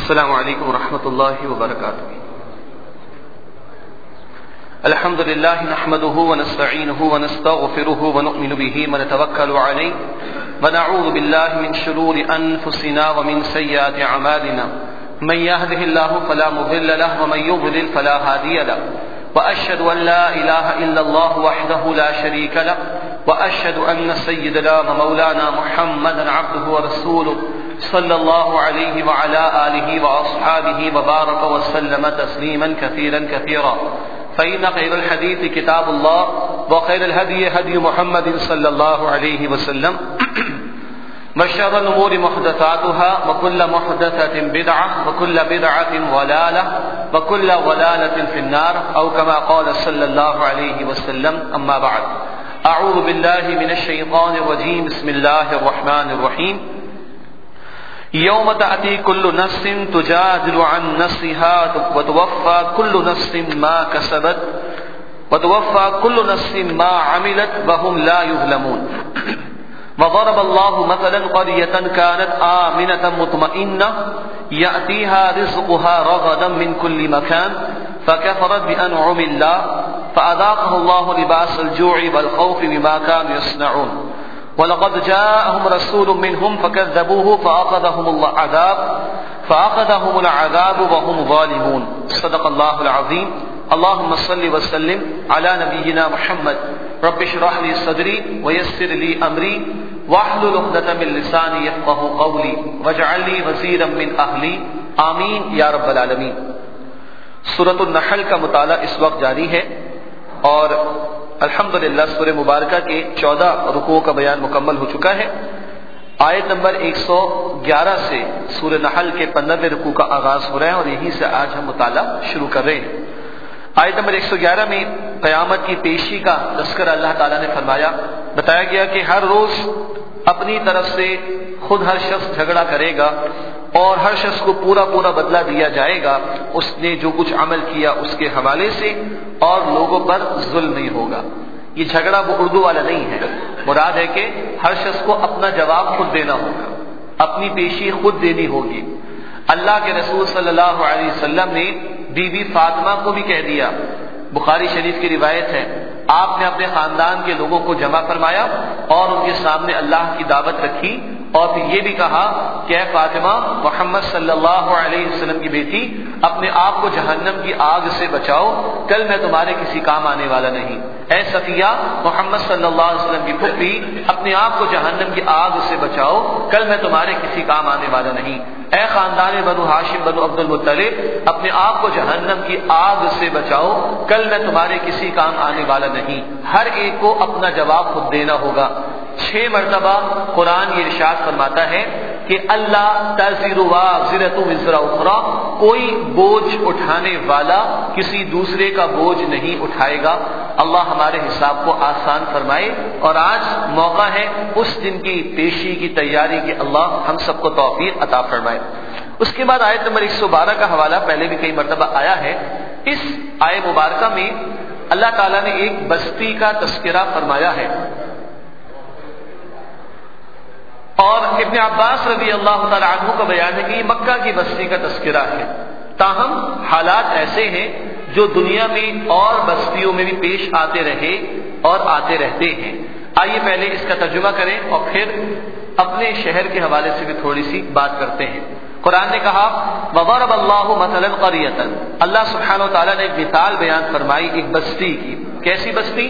السلام علیکم ورحمۃ اللہ وبرکاتہ. الحمد للہ نحمده ونستعینه ونستغفره ونؤمن به ونتوکل علیہ ونعوذ باللہ من شرور انفسنا ومن سیئات اعمالنا من يهده الله فلا مضل له ومن يضلل فلا هادي له واشهد ان لا اله الا الله وحده لا شريك له واشهد ان سيدنا ومولانا محمدا عبده ورسوله صلى الله عليه وعلى آله وأصحابه وبارك وسلم تسليما كثيرا كثيرا. فإن خير الحديث كتاب الله وخير الهدي هدي محمد صلى الله عليه وسلم وشر الأمور محدثاتها وكل محدثة بدعة وكل بدعة ضلالة وكل ضلالة في النار أو كما قال صلى الله عليه وسلم. أما بعد، أعوذ بالله من الشيطان الرجيم. بسم الله الرحمن الرحيم. یوم تأتی کل نفس تجادل عن نفسها وتوفى كل نفس ما كسبت وتوفى كل نفس ما عملت وهم لا يظلمون. وضرب الله مثلا قرية كانت آمنة مطمئنة يأتيها رزقها رغدا من كل مكان فكفرت بأنعم الله فأذاقها الله لباس الجوع والخوف بما كانوا يصنعون. وَلَقَدْ جَاءَهُمْ رَسُولٌ مِّنْهُمْ فَكَذَّبُوهُ فَأَخَذَهُمُ الْعَذَابُ وَهُمْ ظَالِمُونَ. صدق اللہ العظیم. اللهم صل وسلم على نبينا محمد. رب اشرح لي صدري ويسر لي امري واحلل عقدة من لساني يفقهوا قولي واجعل لي وزيرا من اهلي. آمین یا رب العالمین. سورۃ النحل کا مطالعہ اس وقت جاری ہے اور الحمدللہ سورہ مبارکہ کے 14 رکوعوں کا بیان مکمل ہو چکا ہے. آیت نمبر 111 سے سورہ نحل کے 15ویں رکوع کا آغاز ہو رہا ہے اور یہی سے آج ہم مطالعہ شروع کر رہے ہیں. آیت نمبر 111 میں قیامت کی پیشی کا تذکرہ اللہ تعالیٰ نے فرمایا. بتایا گیا کہ ہر روز اپنی طرف سے خود ہر شخص جھگڑا کرے گا اور ہر شخص کو پورا بدلہ دیا جائے گا اس نے جو کچھ عمل کیا اس کے حوالے سے، اور لوگوں پر ظلم نہیں ہوگا. یہ جھگڑا وہ اردو والا نہیں ہے. مراد ہے کہ ہر شخص کو اپنا جواب خود دینا ہوگا، اپنی پیشی خود دینی ہوگی. اللہ کے رسول صلی اللہ علیہ وسلم نے بی بی فاطمہ کو بھی کہہ دیا، بخاری شریف کی روایت ہے، آپ نے اپنے خاندان کے لوگوں کو جمع فرمایا اور ان کے سامنے اللہ کی دعوت رکھی اور پھر یہ بھی کہا کہ اے فاطمہ، محمد صلی اللہ علیہ وسلم کی بیٹی، اپنے آپ کو جہنم کی آگ سے بچاؤ، کل میں تمہارے کسی کام آنے والا نہیں. اے صفیہ، محمد صلی اللہ علیہ وسلم کی پھپھی، اپنے آپ کو جہنم کی آگ سے بچاؤ، کل میں تمہارے کسی کام آنے والا نہیں. اے خاندان بنو ہاشم بنو عبد المطلب، اپنے آپ کو جہنم کی آگ سے بچاؤ، کل میں تمہارے کسی کام آنے والا نہیں. ہر ایک کو اپنا جواب خود دینا ہوگا. 6 مرتبہ قرآن یہ ارشاد فرماتا ہے کہ اللہ تزر وازرۃ وزر اخری، کوئی بوجھ اٹھانے والا کسی دوسرے کا بوجھ نہیں اٹھائے گا. اللہ ہمارے حساب کو آسان فرمائے اور آج موقع ہے اس دن کی پیشی کی تیاری کی اللہ ہم سب کو توفیق عطا فرمائے. اس کے بعد آیت نمبر 112 کا حوالہ پہلے بھی کئی مرتبہ آیا ہے. اس آیت مبارکہ میں اللہ تعالیٰ نے ایک بستی کا تذکرہ فرمایا ہے اور ابن عباس رضی اللہ تعالیٰ عنہ کا بیان ہے کہ یہ مکہ کی بستی کا تذکرہ ہے. تاہم حالات ایسے ہیں جو دنیا میں اور بستیوں میں بھی پیش آتے رہے اور آتے رہتے ہیں. آئیے پہلے اس کا ترجمہ کریں اور پھر اپنے شہر کے حوالے سے بھی تھوڑی سی بات کرتے ہیں. قرآن نے کہا وَضَرَبَ اللَّهُ مَثَلًا قَرْيَةً، اللہ سبحانہ وتعالیٰ نے ایک مثال بیان فرمائی ایک بستی کی. کیسی بستی؟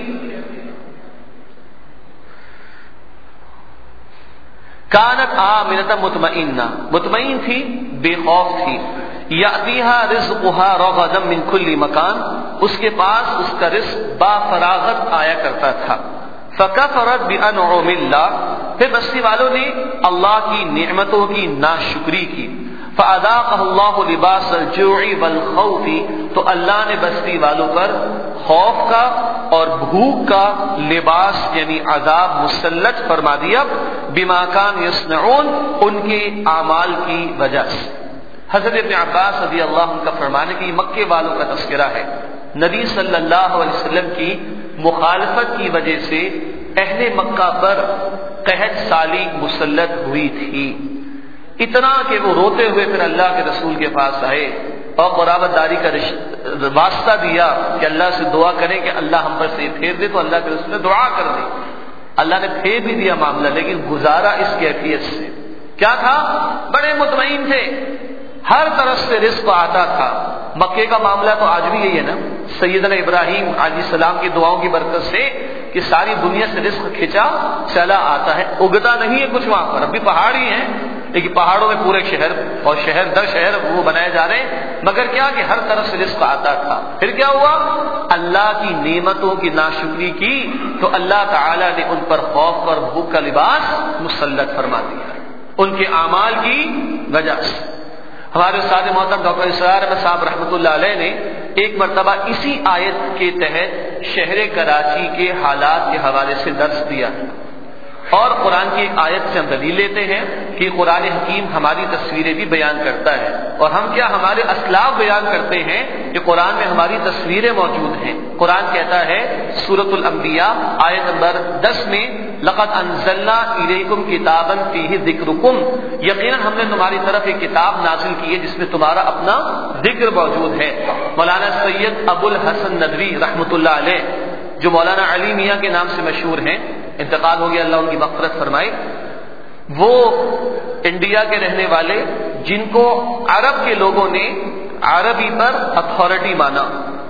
کانت آمنۃ مطمئنہ، مطمئن تھی، بے خوف تھی. یأتیہا رزقہا رغدا من کل مکان، اس کے پاس اس کا رزق با فراغت آیا کرتا تھا. فکفرت بانعم اللہ، پھر بستی والوں نے اللہ کی نعمتوں کی ناشکری کی. فاذاقہ اللہ لباس الجوع والخوف، تو اللہ نے بستی والوں پر خوف کا اور بھوک کا لباس یعنی عذاب مسلط فرما دیا. بما كانوا يصنعون، ان کے اعمال کی وجہ سے. حضرت ابن عباس رضی اللہ عنہ کا فرمانے کہ یہ مکے والوں کا تذکرہ ہے. نبی صلی اللہ علیہ وسلم کی مخالفت کی وجہ سے اہل مکہ پر قحط سالی مسلط ہوئی تھی. اتنا کہ وہ روتے ہوئے پھر اللہ کے رسول کے پاس آئے اور قرابت داری کا واسطہ دیا کہ اللہ سے دعا کریں کہ اللہ ہم پر سے پھیر دے، تو اللہ کے رسول نے دعا کر دی، اللہ نے پھیر بھی دیا معاملہ، لیکن گزارا اس کیفیت سے کیا تھا؟ بڑے مطمئن تھے، ہر طرف سے رزق آتا تھا۔ مکے کا معاملہ تو آج بھی یہی ہے نا، سیدنا ابراہیم علیہ السلام کی دعاؤں کی برکت سے کہ ساری دنیا سے رزق کھینچا چلا آتا ہے، اگتا نہیں ہے کچھ وہاں پر، اب بھی پہاڑ ہی ہیں لیکن پہاڑوں میں پورے شہر اور شہر در شہر وہ بنائے جا رہے ہیں، مگر کیا کہ ہر طرف سے رزق آتا تھا۔ پھر کیا ہوا؟ اللہ کی نعمتوں کی ناشکری کی تو اللہ تعالی نے ان پر خوف اور بھوک کا لباس مسلط فرما دیا ان کے اعمال کی وجہ سے۔ ہمارے استاد محترم ڈاکٹر اسرار احمد صاحب رحمۃ اللہ علیہ نے ایک مرتبہ اسی آیت کے تحت شہر کراچی کے حالات کے حوالے سے درس دیا اور قرآن کی ایک آیت سے ہم دلیل لیتے ہیں کہ قرآن حکیم ہماری تصویریں بھی بیان کرتا ہے، اور ہم کیا ہمارے اسلاف بیان کرتے ہیں کہ قرآن میں ہماری تصویریں موجود ہیں۔ قرآن کہتا ہے سورۃ الانبیاء آیت نمبر 10 میں لقد انزلنا الیکم کتابا فیہ ذکرکم، یقیناً ہم نے تمہاری طرف ایک کتاب نازل کی ہے جس میں تمہارا اپنا ذکر موجود ہے۔ مولانا سید ابو الحسن ندوی رحمۃ اللہ علیہ جو مولانا علی میاں کے نام سے مشہور ہیں، انتقال ہو گیا، اللہ ان کی مغفرت فرمائے، وہ انڈیا کے رہنے والے جن کو عرب کے لوگوں نے عربی پر اتھارٹی مانا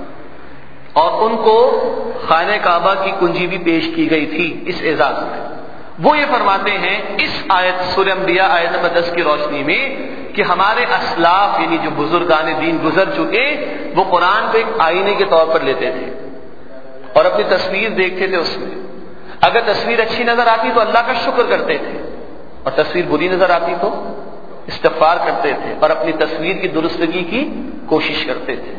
اور ان کو خانہ کعبہ کی کنجی بھی پیش کی گئی تھی اس اعزاز میں، وہ یہ فرماتے ہیں اس آیت سورہ انبیاء آیت نمبر 10 کی روشنی میں کہ ہمارے اسلاف یعنی جو بزرگان دین گزر چکے وہ قرآن کو ایک آئینے کے طور پر لیتے تھے اور اپنی تصویر دیکھتے تھے، اس میں اگر تصویر اچھی نظر آتی تو اللہ کا شکر کرتے تھے اور تصویر بری نظر آتی تو استغفار کرتے تھے اور اپنی تصویر کی درستگی کی کوشش کرتے تھے۔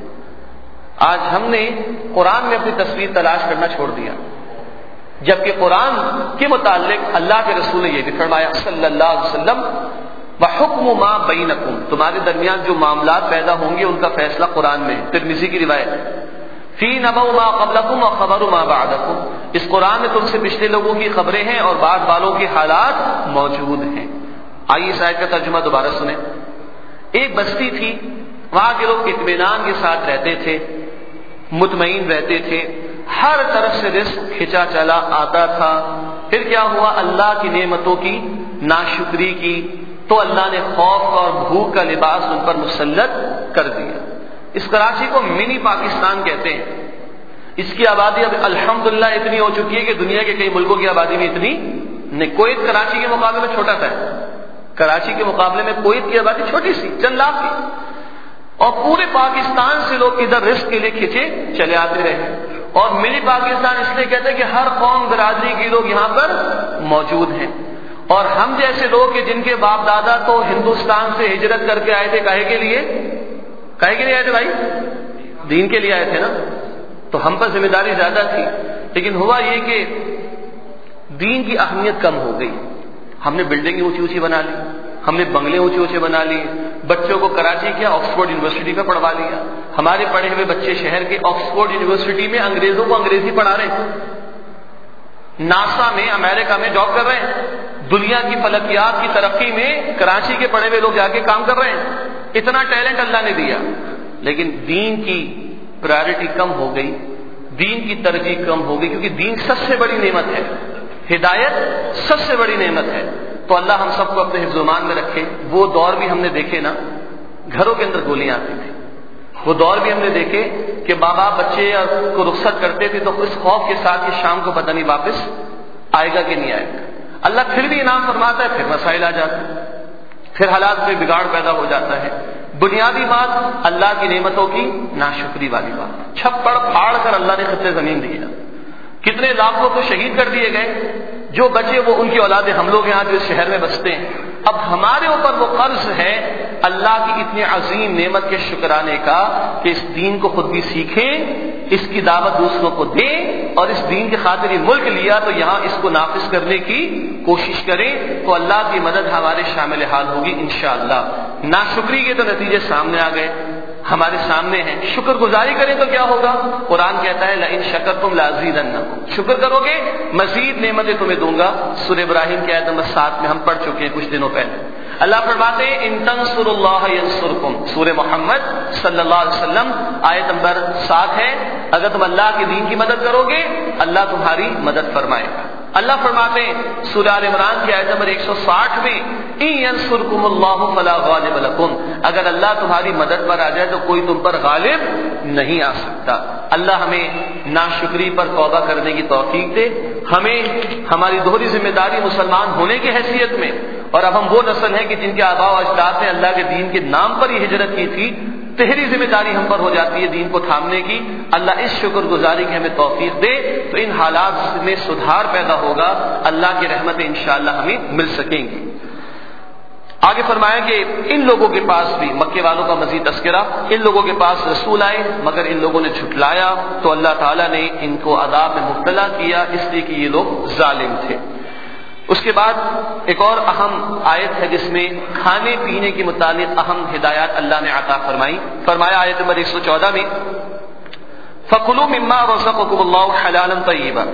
آج ہم نے قرآن میں اپنی تصویر تلاش کرنا چھوڑ دیا، جبکہ قرآن کے متعلق اللہ کے رسول نے یہ بھی فرمایا صلی اللہ علیہ وسلم وَحُكْمُ مَا بَيْنَكُمْ، تمہارے درمیان جو معاملات پیدا ہوں گے ان کا فیصلہ قرآن میں ہے۔ ترمذی کی روایت فی نبأ ما قبلکم وخبر ما بعدکم، اس قرآن میں تم سے پچھلے لوگوں کی خبریں ہیں اور بعد والوں کے حالات موجود ہیں۔ آئیے اس آیت کا ترجمہ دوبارہ سنیں۔ ایک بستی تھی، وہاں کے لوگ اطمینان کے ساتھ رہتے تھے، مطمئن رہتے تھے، ہر طرف سے رزق کھینچا چلا آتا تھا۔ پھر کیا ہوا؟ اللہ کی نعمتوں کی ناشکری کی تو اللہ نے خوف اور بھوک کا لباس ان پر مسلط کر دیا۔ اس کراچی کو منی پاکستان کہتے ہیں، اس کی آبادی اب الحمدللہ اتنی ہو چکی ہے کہ دنیا کے کئی ملکوں کی آبادی میں اتنی نہیں۔ کویت کراچی کے مقابلے میں چھوٹا سا ہے، کراچی کے مقابلے میں کویت کی آبادی چھوٹی سی، چند لاکھ کی، اور پورے پاکستان سے لوگ ادھر رزق کے لیے کھینچے چلے آتے رہے۔ اور منی پاکستان اس لیے کہتے ہیں کہ ہر قوم برادری کے لوگ یہاں پر موجود ہیں، اور ہم جیسے لوگ کہ جن کے باپ دادا تو ہندوستان سے ہجرت کر کے آئے تھے، کاہے کے لیے آئے تھے بھائی؟ دین کے لیے آئے تھے نا، تو ہم پر ذمہ داری زیادہ تھی، لیکن ہوا یہ کہ دین کی اہمیت کم ہو گئی۔ ہم نے بلڈنگیں اونچی اونچی بنا لی، ہم نے بنگلے اونچے اونچے بنا لیے، بچوں کو کراچی کیا آکسفورڈ یونیورسٹی میں پڑھوا لیا۔ ہمارے پڑھے ہوئے بچے شہر کے آکسفورڈ یونیورسٹی میں انگریزوں کو انگریزی پڑھا رہے ہیں، ناسا میں امریکہ میں جاب کر رہے ہیں، دنیا کی فلکیات کی ترقی میں کراچی کے پڑھے ہوئے لوگ جا کے کام کر رہے ہیں۔ اتنا ٹیلنٹ اللہ نے دیا، لیکن دین کی پرائرٹی کم ہو گئی، دین کی ترجیح کم ہو گئی، کیونکہ دین سب سے بڑی نعمت ہے، ہدایت سب سے بڑی نعمت ہے۔ تو اللہ ہم سب کو اپنے حفظ و ایمان میں رکھے۔ وہ دور بھی ہم نے دیکھے نا، گھروں کے اندر گولیاں آتی تھی، وہ دور بھی ہم نے دیکھے کہ ماں باپ بچے کو رخصت کرتے تھے تو اس خوف کے ساتھ کہ شام کو پتہ نہیں واپس آئے گا کہ نہیں آئے گا۔ اللہ پھر بھی انعام فرماتا ہے، پھر مسائل آ جاتے ہیں، پھر حالات میں بگاڑ پیدا ہو جاتا ہے۔ بنیادی بات اللہ کی نعمتوں کی ناشکری والی بات، چھپڑ پھاڑ کر اللہ نے خطے زمین دیا، کتنے لاکھوں کو شہید کر دیے گئے، جو بچے وہ ان کی اولادیں ہم لوگ یہاں جو اس شہر میں بستے ہیں۔ اب ہمارے اوپر وہ قرض ہے اللہ کی اتنی عظیم نعمت کے شکرانے کا کہ اس دین کو خود بھی سیکھیں، اس کی دعوت دوسروں کو دیں، اور اس دین کے خاطر یہ ملک لیا تو یہاں اس کو نافذ کرنے کی کوشش کریں، تو اللہ کی مدد ہمارے شامل حال ہوگی انشاءاللہ۔ ناشکری کے تو نتیجے سامنے آ گئے، ہمارے سامنے ہیں۔ شکر گزاری کریں تو کیا ہوگا؟ قرآن کہتا ہے لئن شکرتم لازیدنکم، شکر کرو گے مزید نعمتیں تمہیں دوں گا۔ سورہ ابراہیم کی آیت نمبر 7 میں ہم پڑھ چکے ہیں کچھ دنوں پہلے۔ اللہ فرماتے ہیں ان تنصروا اللہ ینصرکم، سورہ محمد صلی اللہ علیہ وسلم آیت نمبر 7 ہے، اگر تم اللہ کے دین کی مدد کرو گے اللہ تمہاری مدد فرمائے گا۔ اللہ فرماتے ہیں سورہ آل عمران کی آیت نمبر 160 میں ان ینصرکم اللہ فلا غالب لکم، اگر اللہ تمہاری مدد پر آ جائے تو کوئی تم پر غالب نہیں آ سکتا۔ اللہ ہمیں ناشکری پر توبہ کرنے کی توفیق دے، ہمیں ہماری دوہری ذمہ داری مسلمان ہونے کی حیثیت میں، اور اب ہم وہ نسل ہیں کہ جن کے آباء و اجداد نے اللہ کے دین کے نام پر ہی ہجرت کی تھی، تہری ذمہ داری ہم پر ہو جاتی ہے دین کو تھامنے کی۔ اللہ اس شکر گزاری کی ہمیں توفیق دے تو ان حالات میں سدھار پیدا ہوگا، اللہ کی رحمتیں انشاءاللہ ہمیں مل سکیں گی۔ آگے فرمایا کہ ان لوگوں کے پاس بھی، مکے والوں کا مزید تذکرہ، ان لوگوں کے پاس رسول آئے مگر ان لوگوں نے جھٹلایا تو اللہ تعالیٰ نے ان کو عذاب میں مبتلا کیا اس لیے کہ یہ لوگ ظالم تھے۔ اس کے بعد ایک اور اہم آیت ہے جس میں کھانے پینے کے متعلق اہم ہدایات اللہ نے عطا فرمائی۔ فرمایا آیت نمبر 114 میں فَكُلُوا مِمَّا رَزَقَكُمُ اللَّهُ حَلَالًا طَيِّبًا،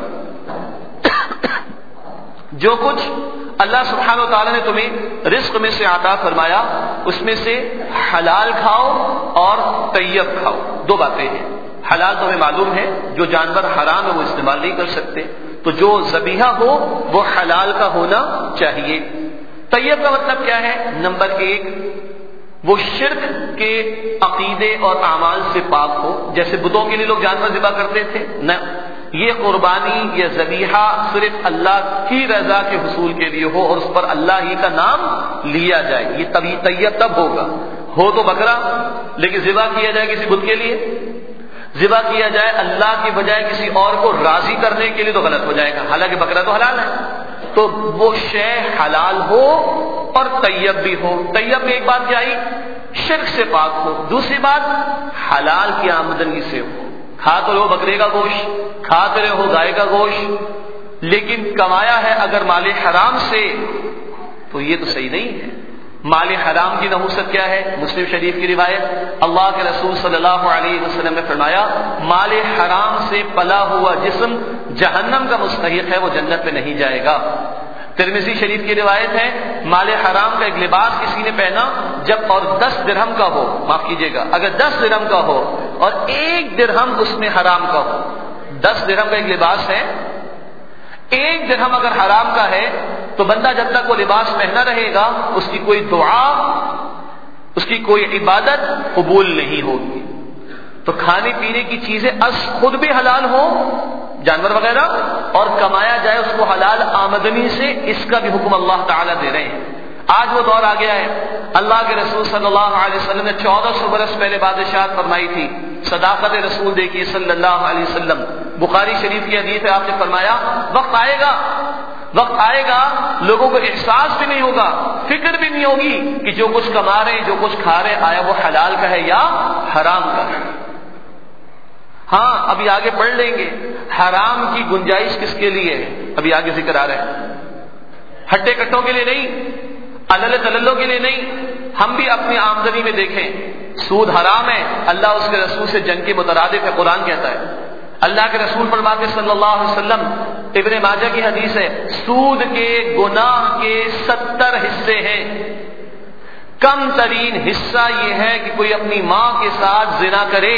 جو کچھ اللہ سبحانہ و تعالیٰ نے تمہیں رزق میں سے عطا فرمایا اس میں سے حلال کھاؤ اور طیب کھاؤ۔ دو باتیں ہیں، حلال تمہیں معلوم ہے، جو جانور حرام ہے وہ استعمال نہیں کر سکتے، تو جو ذبیحہ ہو وہ حلال کا ہونا چاہیے۔ طیب کا مطلب کیا ہے؟ نمبر 1 وہ شرک کے عقیدے اور اعمال سے پاک ہو، جیسے بتوں کے لیے لوگ جانور ذبح کرتے تھے، نہ، یہ قربانی یہ ذبیحہ صرف اللہ کی رضا کے حصول کے لیے ہو اور اس پر اللہ ہی کا نام لیا جائے، یہ تبھی طیب تب ہوگا۔ ہو تو بکرا لیکن ذبح کیا جائے کسی بت کے لیے، ذبح کیا جائے اللہ کی بجائے کسی اور کو راضی کرنے کے لیے تو غلط ہو جائے گا، حالانکہ بکرا تو حلال ہے۔ تو وہ شے حلال ہو اور طیب بھی ہو۔ طیب میں ایک بات کیا آئی؟ شرک سے پاک ہو، دوسری بات حلال کی آمدنی سے ہو۔ کھا تو رہو بکرے کا گوشت، کھاتے رہو گائے کا گوشت، لیکن کمایا ہے اگر مال حرام سے تو یہ تو صحیح نہیں ہے۔ مال حرام کی نحوست کیا ہے؟ مسلم شریف کی روایت، اللہ کے رسول صلی اللہ علیہ وسلم نے فرمایا مال حرام سے پلا ہوا جسم جہنم کا مستحق ہے، وہ جنت میں نہیں جائے گا۔ ترمذی شریف کی روایت ہے مال حرام کا ایک لباس کسی نے پہنا جب اور 10 درہم کا ہو، معاف کیجیے گا، اگر 10 درہم کا ہو اور 1 درہم اس میں حرام کا ہو، 10 درہم کا ایک لباس ہے، 1 درہم اگر حرام کا ہے تو بندہ جب تک وہ لباس پہنا رہے گا اس کی کوئی دعا، اس کی کوئی عبادت قبول نہیں ہوگی۔ تو کھانے پینے کی چیزیں از خود بھی حلال ہو، جانور وغیرہ، اور کمایا جائے اس کو حلال آمدنی سے، اس کا بھی حکم اللہ تعالیٰ دے رہے ہیں۔ آج وہ دور آ گیا ہے، اللہ کے رسول صلی اللہ علیہ وسلم نے 1400 برس پہلے بادشاہت فرمائی تھی، صداقت رسول دیکھی صلی اللہ علیہ وسلم۔ بخاری شریف کی حدیث ہے، آپ نے فرمایا وقت آئے گا لوگوں کو احساس بھی نہیں ہوگا، فکر بھی نہیں ہوگی کہ جو کچھ کما رہے ہیں جو کچھ کھا رہے ہیں آیا وہ حلال کا ہے یا حرام کا ہے۔ ہاں ابھی آگے پڑھ لیں گے حرام کی گنجائش کس کے لیے ہے، ابھی آگے ذکر آ رہا ہے، ہٹے کٹوں کے لیے نہیں، علل تللوں کے لیے نہیں۔ ہم بھی اپنی آمدنی میں دیکھیں، سود حرام ہے، اللہ اس کے رسول سے جنگ کے مترادف ہے، قرآن کہتا ہے۔ اللہ کے رسول فرماتے صلی اللہ علیہ وسلم، ابن ماجہ کی حدیث ہے، سود کے گناہ کے 70 حصے ہیں، کم ترین حصہ یہ ہے کہ کوئی اپنی ماں کے ساتھ زنا کرے۔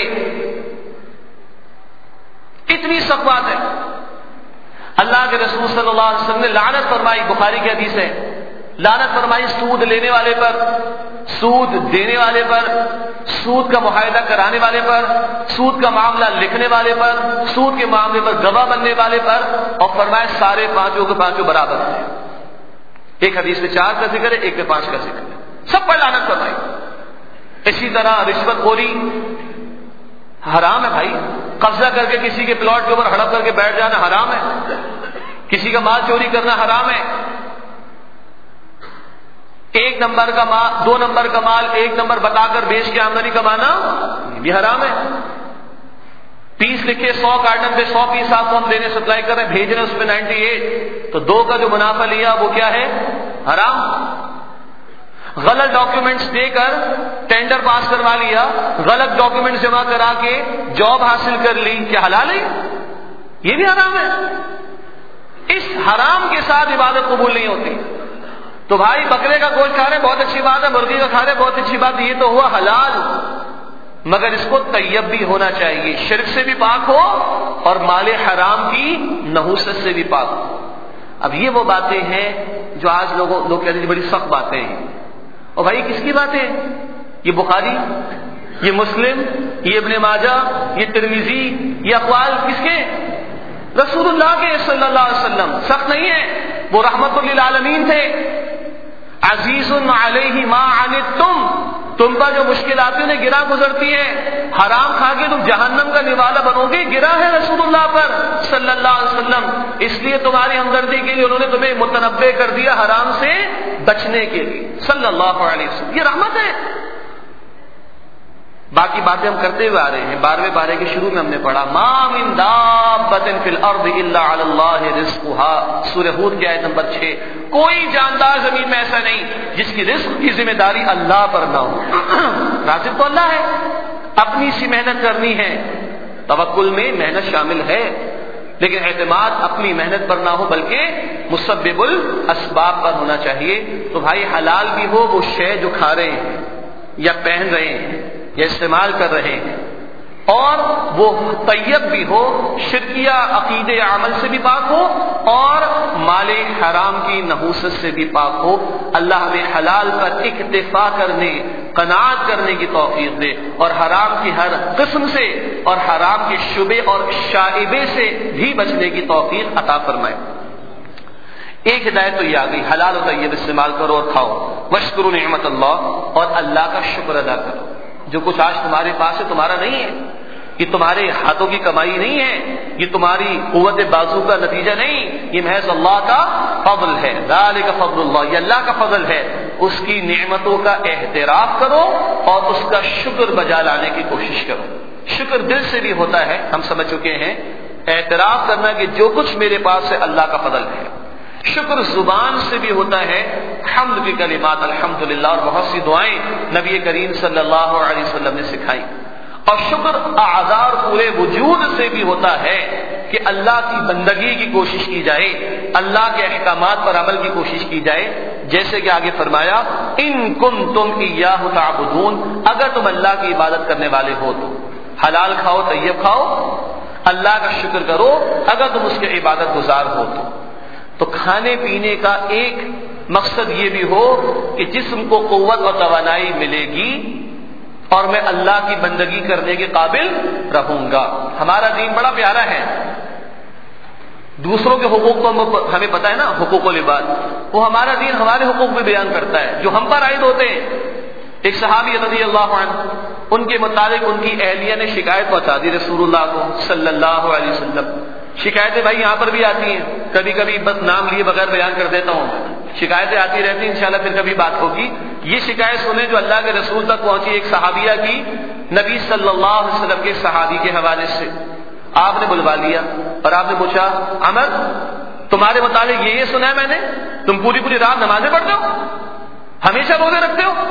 اتنی سخت بات ہے۔ اللہ کے رسول صلی اللہ علیہ وسلم نے لعنت فرمائی، بخاری کی حدیث ہے، لعنت فرمائی سود لینے والے پر، سود دینے والے پر، سود کا معاہدہ کرانے والے پر، سود کا معاملہ لکھنے والے پر، سود کے معاملے پر گواہ بننے والے پر، اور فرمایا سارے پانچوں کے پانچوں برابر ہیں۔ ایک حدیث میں 4 کا ذکر ہے، ایک میں 5 کا ذکر ہے، سب پر لعنت فرمائی۔ اسی طرح رشوت خوری حرام ہے بھائی، قبضہ کر کے کسی کے پلاٹ کے اوپر ہڑپ کر کے بیٹھ جانا حرام ہے، کسی کا مال چوری کرنا حرام ہے، 1 نمبر کا مال 2 نمبر کا مال 1 نمبر بتا کر بیچ کے آمدنی کمانا یہ بھی حرام ہے۔ پیس لکھے 100 کارٹن پہ 100 پیس آپ کو ہم دینے سپلائی کر رہے ہیں، بھیج رہے ہیں اس پہ 98، تو 2 کا جو منافع لیا وہ کیا ہے؟ حرام۔ غلط ڈاکیومنٹس دے کر ٹینڈر پاس کروا لیا، غلط ڈاکیومنٹس جمع کرا کے جاب حاصل کر لی، کیا حلال ہے؟ یہ بھی حرام ہے۔ اس حرام کے ساتھ عبادت قبول نہیں ہوتی۔ تو بھائی بکرے کا گوشت کھا رہے بہت اچھی بات ہے، مرغی کا کھا رہے بہت اچھی بات ہے، یہ تو ہوا حلال، مگر اس کو طیب بھی ہونا چاہیے، شرک سے بھی پاک ہو اور مال حرام کی نحوست سے بھی پاک ہو۔ اب یہ وہ باتیں ہیں جو آج لوگ کہتے ہیں بڑی سخت باتیں ہیں، اور بھائی کس کی باتیں؟ یہ بخاری، یہ مسلم، یہ ابن ماجہ، یہ ترمذی، یہ اقوال کس کے؟ رسول اللہ کے صلی اللہ علیہ وسلم۔ سخت نہیں ہے، وہ رحمت للعالمین تھے۔ عزیز علیہ ما عنتم، تم پر جو مشکلات انہیں گرا گزرتی ہے، حرام کھا کے تم جہنم کا نوالا بنو گے، گرا ہے رسول اللہ پر صلی اللہ علیہ وسلم، اس لیے تمہاری ہمدردی کے لیے انہوں نے تمہیں متنبع کر دیا حرام سے بچنے کے لیے صلی اللہ علیہ وسلم۔ یہ رحمت ہے۔ باقی باتیں ہم کرتے ہوئے آ رہے ہیں، 12ویں پارے کے شروع میں ہم نے پڑھا ما من دابۃ فی الارض الا علی اللہ رزقها، سورہ ہود کی آیت نمبر 6، کوئی جاندار زمین میں ایسا نہیں جس کی رزق کی ذمہ داری اللہ پر نہ ہو۔ رازق تو اللہ ہے، اپنی سی محنت کرنی ہے، توکل میں محنت شامل ہے، لیکن اعتماد اپنی محنت پر نہ ہو بلکہ مسبب الاسباب پر ہونا چاہیے۔ تو بھائی حلال بھی ہو وہ شے جو کھا رہے ہیں یا پہن رہے ہیں یا استعمال کر رہے ہیں، اور وہ طیب بھی ہو، شرکیہ عقیدے یا عمل سے بھی پاک ہو اور مال حرام کی نحوست سے بھی پاک ہو۔ اللہ ہمیں حلال پر اکتفا کرنے، قناعت کرنے کی توفیق دے، اور حرام کی ہر قسم سے اور حرام کے شبے اور شائبے سے بھی بچنے کی توفیق عطا فرمائے۔ ایک ہدایت تو یہ آ گئی، حلال و طیب استعمال کرو اور کھاؤ، واشکروا نعمت اللہ، اور اللہ کا شکر ادا کرو۔ جو کچھ آج تمہارے پاس ہے تمہارا نہیں ہے، یہ تمہارے ہاتھوں کی کمائی نہیں ہے، یہ تمہاری قوت بازو کا نتیجہ نہیں، یہ محض اللہ کا فضل ہے۔ ذالک فضل اللہ، یہ اللہ کا فضل ہے، اس کی نعمتوں کا احتراف کرو اور اس کا شکر بجا لانے کی کوشش کرو۔ شکر دل سے بھی ہوتا ہے، ہم سمجھ چکے ہیں، اعتراف کرنا کہ جو کچھ میرے پاس ہے اللہ کا فضل ہے۔ شکر زبان سے بھی ہوتا ہے، حمد کی کلمات الحمدللہ، اور بہت سی دعائیں نبی کریم صلی اللہ علیہ وسلم نے سکھائی۔ اور شکر اعضاء اور پورے وجود سے بھی ہوتا ہے کہ اللہ کی بندگی کی کوشش کی جائے، اللہ کے احکامات پر عمل کی کوشش کی جائے، جیسے کہ آگے فرمایا ان کنتم ایاہ تعبدون، اگر تم اللہ کی عبادت کرنے والے ہو تو حلال کھاؤ، طیب کھاؤ، اللہ کا شکر کرو اگر تم اس کے عبادت گزار ہو تو کھانے پینے کا ایک مقصد یہ بھی ہو کہ جسم کو قوت اور توانائی ملے گی اور میں اللہ کی بندگی کرنے کے قابل رہوں گا۔ ہمارا دین بڑا پیارا ہے، دوسروں کے حقوق کو ہمیں پتہ ہے نا، حقوق العباد، وہ ہمارا دین ہمارے حقوق بھی بیان کرتا ہے جو ہم پر عائد ہوتے ہیں۔ ایک صحابی رضی اللہ عنہ، ان کے متعلق ان کی اہلیہ نے شکایت پہنچا دی رسول اللہ کو صلی اللہ علیہ وسلم۔ شکایتیں بھائی یہاں پر بھی آتی ہیں، کبھی کبھی بس نام لیے بغیر بیان کر دیتا ہوں، شکایتیں آتی رہتی ہیں، انشاءاللہ پھر کبھی بات ہوگی۔ یہ شکایت سنیں جو اللہ کے رسول تک پہنچی ایک صحابیہ کی، نبی صلی اللہ علیہ وسلم کے صحابی کے حوالے سے۔ آپ نے بلوا لیا اور آپ نے پوچھا عمر تمہارے متعلق یہ سنا ہے میں نے، تم پوری رات نمازیں پڑھتے ہو، ہمیشہ روزے رکھتے ہو؟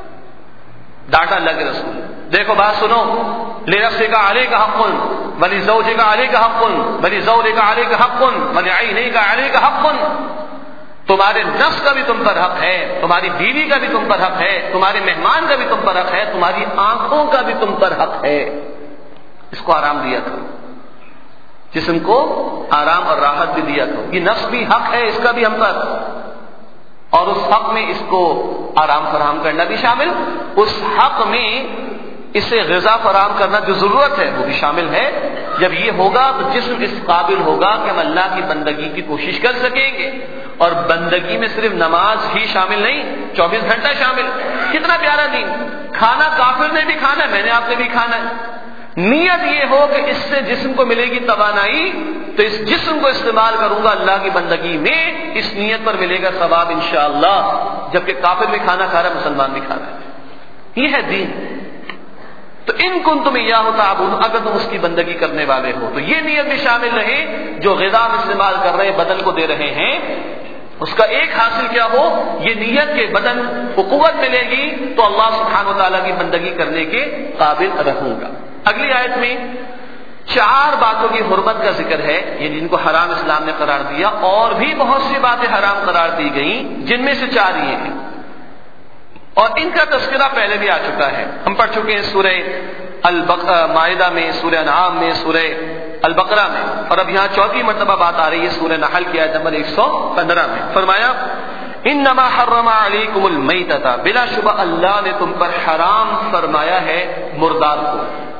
ڈانٹا اللہ کے رسول، دیکھو بات سنو، لنفسک علیک حق ولزوجک علیک حق ولزوجک علیک حق ولعینیک علیک حق، تمہارے نفس کا بھی تم پر حق ہے، تمہاری بیوی کا بھی تم پر حق ہے، تمہارے مہمان کا بھی تم پر حق ہے، تمہاری آنکھوں کا بھی تم پر حق ہے۔ اس کو آرام دیا کرو، جسم کو آرام اور راحت بھی دیا کرو، یہ نفس بھی حق ہے اس کا بھی ہم پر، اور اس حق میں اس کو آرام فراہم کرنا بھی شامل، اس حق میں اسے غذا فراہم کرنا جو ضرورت ہے وہ بھی شامل ہے۔ جب یہ ہوگا تو جسم اس قابل ہوگا کہ ہم اللہ کی بندگی کی کوشش کر سکیں گے، اور بندگی میں صرف نماز ہی شامل نہیں، 24 گھنٹہ شامل۔ کتنا پیارا دین، کھانا کافر نے بھی کھانا ہے، میں نے آپ نے بھی کھانا ہے۔ نیت یہ ہو کہ اس سے جسم کو ملے گی توانائی، تو اس جسم کو استعمال کروں گا اللہ کی بندگی میں، اس نیت پر ملے گا ثواب انشاءاللہ، جبکہ کافر بھی کھانا کھا رہا ہے، مسلمان بھی کھا رہا ہے۔ یہ ہے دین۔ تو ان کنتم ایاہ تعبدون، اگر تم اس کی بندگی کرنے والے ہو تو یہ نیت بھی شامل رہے، جو غذا استعمال کر رہے بدن کو دے رہے ہیں اس کا ایک حاصل کیا ہو، یہ نیت کے بدن کو قوت ملے گی تو اللہ سبحانہ و تعالیٰ کی بندگی کرنے کے قابل رہوں گا۔ اگلی آیت میں 4 باتوں کی حرمت کا ذکر ہے، یہ جن کو حرام اسلام نے قرار دیا، اور بھی بہت سی باتیں حرام قرار دی گئیں، جن میں سے 4 یہ ہیں، اور ان کا تذکرہ پہلے بھی آ چکا ہے۔ ہم پڑھ چکے ہیں سورہ مائدہ میں، سورہ انعام میں، سورہ البقرہ میں، اور اب یہاں 4تھی مرتبہ بات آ رہی ہے سورہ نحل کی آیت نمبر 115 میں۔ فرمایا انما حرم علیکم المیتۃ، بلا شبہ اللہ نے تم پر حرام فرمایا ہے مردار کو،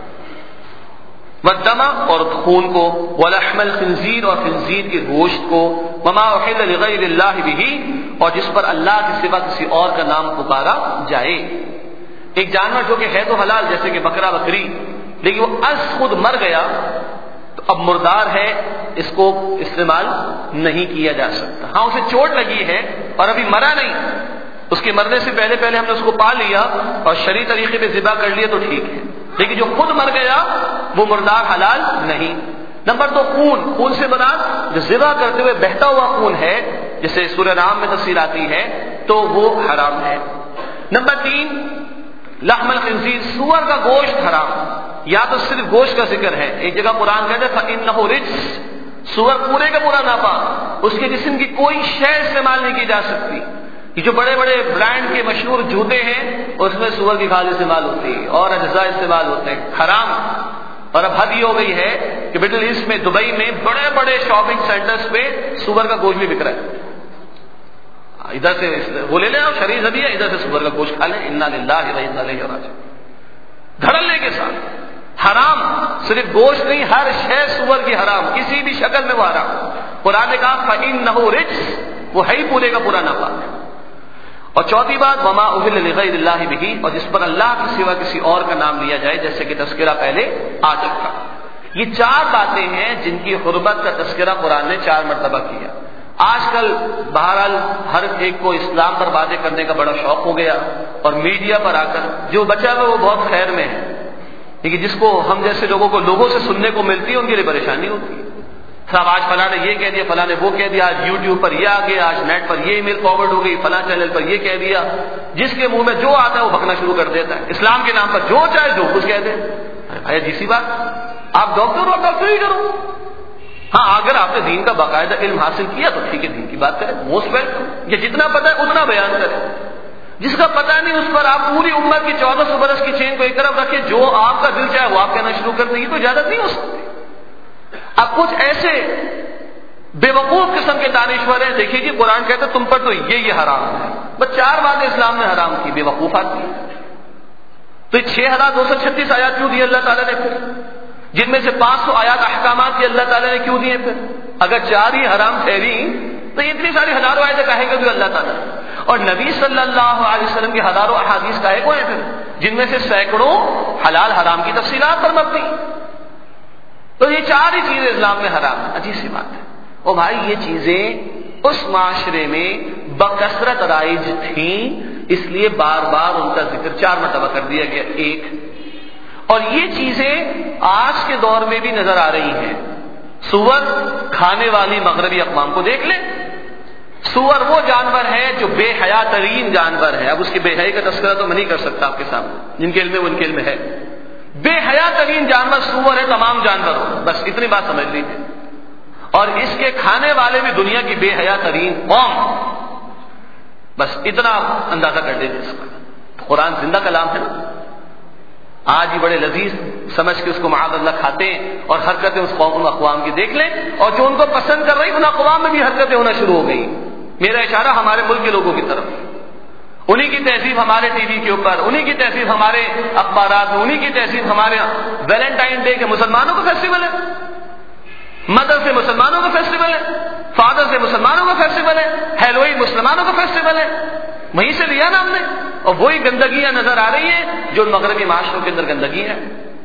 والدم اور خون کو، ولحم الخنزیر اور خنزیر کے گوشت کو، وما احل لغیر اللہ بہ اور جس پر اللہ کے سوا کسی اور کا نام پکارا جائے۔ ایک جانور جو کہ ہے تو حلال جیسے کہ بکرا بکری، لیکن وہ از خود مر گیا تو اب مردار ہے، اس کو استعمال نہیں کیا جا سکتا۔ ہاں اسے چوٹ لگی ہے اور ابھی مرا نہیں، اس کے مرنے سے پہلے ہم نے اس کو پا لیا اور شرعی طریقے پہ ذبح کر لیا تو ٹھیک ہے، لیکن جو خود مر گیا وہ مردار حلال نہیں۔ نمبر 2 خون سے مراد جو ذبح کرتے ہوئے بہتا ہوا خون ہے، جیسے سورہ نام میں تفصیل آتی ہے، تو وہ حرام ہے۔ نمبر 3 لحم الخنزیر، سور کا گوشت حرام، یا تو صرف گوشت کا ذکر ہے، ایک جگہ قرآن کہتے ہیں فإنہ رجس، سور پورے کا پورا ناپاک، اس کے جسم کی کوئی شے استعمال نہیں کی جا سکتی۔ یہ جو بڑے بڑے برانڈ کے مشہور جوتے ہیں اس میں سور کی کھال استعمال ہوتی ہے اور اجزاء استعمال ہوتے ہیں، حرام۔ اور اب حد یہ ہو گئی ہے کہ مڈل ایسٹ میں، دبئی میں بڑے بڑے شاپنگ سینٹرز پہ سور کا گوشت بھی بک رہا ہے، ادھر سے وہ لے لیں اور شرعی ذبیحہ ہے، ادھر سے سور کا گوشت کھا لیں، انا للہ و انا الیہ راجعون، دھڑلے کے ساتھ حرام۔ صرف گوشت نہیں، ہر شے سور کی حرام، کسی بھی شکل میں وہ حرام۔ قرآن نے کہا فإنہ رجس، وہ ہے ہی پورے کا پورا ناپاک۔ اور 4تھی بات وما احل لغیر اللہ بہ، اور جس پر اللہ کے سوا کسی اور کا نام لیا جائے، جیسے کہ تذکرہ پہلے آ چکا۔ یہ 4 باتیں ہیں جن کی حرمت کا تذکرہ قرآن نے 4 مرتبہ کیا۔ آج کل بہرحال ہر ایک کو اسلام پر باتیں کرنے کا بڑا شوق ہو گیا، اور میڈیا پر آ کر جو بچا ہوا وہ بہت خیر میں ہے، لیکن جس کو ہم جیسے لوگوں سے سننے کو ملتی ہے ان کے لیے پریشانی ہوتی ہے۔ صاحب آج فلاں نے یہ کہہ دیا، فلاں نے وہ کہہ دیا، آج یوٹیوب پر یہ آ گیا، آج نیٹ پر یہ ای میل فارورڈ ہو گئی، فلاں چینل پر یہ کہہ دیا، جس کے منہ میں جو آتا ہے وہ بکنا شروع کر دیتا ہے، اسلام کے نام پر جو چاہے جو کچھ کہہ دے۔ بھائی عجیب سی بات، آپ ڈاکٹر ہو، ڈاکٹر ہی کرو۔ ہاں اگر آپ نے دین کا باقاعدہ علم حاصل کیا تو ٹھیک ہے، دین کی بات کریں، موسٹ ویلکم، یہ جتنا پتہ ہے اتنا بیان کریں۔ جس کا پتہ نہیں اس پر آپ پوری امت کی 1400 برس کی چین کو ایک طرف رکھے، جو آپ کا دل چاہے وہ آپ کہنا شروع کر دیں، یہ تو اجازت نہیں ہو سکتی۔ اب کچھ ایسے بے وقوف قسم کے دانشور ہیں، دیکھیے جی قرآن کہتے تم پر تو یہ حرام ہے، بس 4 باتیں اسلام نے حرام کی، بے وقوف آتی ہے۔ تو یہ 6236 آیات کیوں دی اللہ تعالیٰ نے پھر، جن میں سے 500 آیات احکامات کی اللہ تعالیٰ نے کیوں دیے پھر؟ اگر 4 ہی حرام ٹھہری تو یہ اتنی ساری ہزاروں آیتیں کہے گا جو اللہ تعالیٰ، اور نبی صلی اللہ علیہ وسلم کی ہزاروں احادیث کہے کو ہیں پھر، جن میں سے سینکڑوں حلال حرام کی تفصیلات پر مبنی۔ تو یہ 4 ہی چیزیں اسلام میں حرام ہیں۔ عجیب سی بات ہے، اور بھائی یہ چیزیں اس معاشرے میں بکثرت رائج تھیں، اس لیے بار بار ان کا ذکر 4 مرتبہ کر دیا گیا۔ 1 اور یہ چیزیں آج کے دور میں بھی نظر آ رہی ہیں۔ سور کھانے والی مغربی اقوام کو دیکھ لیں، سور وہ جانور ہے جو بے حیا ترین جانور ہے، اب اس کی بے حیائی کا تذکرہ تو میں نہیں کر سکتا آپ کے سامنے، جن کے علم ہے وہ ان کے علم ہے، بے حیا ترین جانور سور ہے تمام جانوروں، بس اتنی بات سمجھ لیجیے۔ اور اس کے کھانے والے بھی دنیا کی بے حیا ترین قوم، بس اتنا اندازہ کر لیجیے اس کا۔ قرآن زندہ کلام ہے نا، آج ہی بڑے لذیذ سمجھ کے اس کو معاذ اللہ کھاتے ہیں، اور حرکتیں اس قوم اقوام کی دیکھ لیں، اور جو ان کو پسند کر رہی ان اقوام میں بھی حرکتیں ہونا شروع ہو گئی۔ میرا اشارہ ہمارے ملک کے لوگوں کی طرف، انہی کی تہذیب ہمارے ٹی وی کے اوپر، انہی کی تہذیب ہمارے اخبارات میں، انہی کی تہذیب ہمارے ویلنٹائن ڈے کے مسلمانوں کا فیسٹیول ہے، مدر سے مسلمانوں کا فیسٹیول ہے، فادر سے مسلمانوں کا فیسٹیول ہے، ہیلوئین مسلمانوں کا فیسٹیول ہے، وہیں سے لیا نا ہم نے، اور وہی گندگیاں نظر آ رہی ہیں جو مغربی معاشروں کے اندر گندگی ہے۔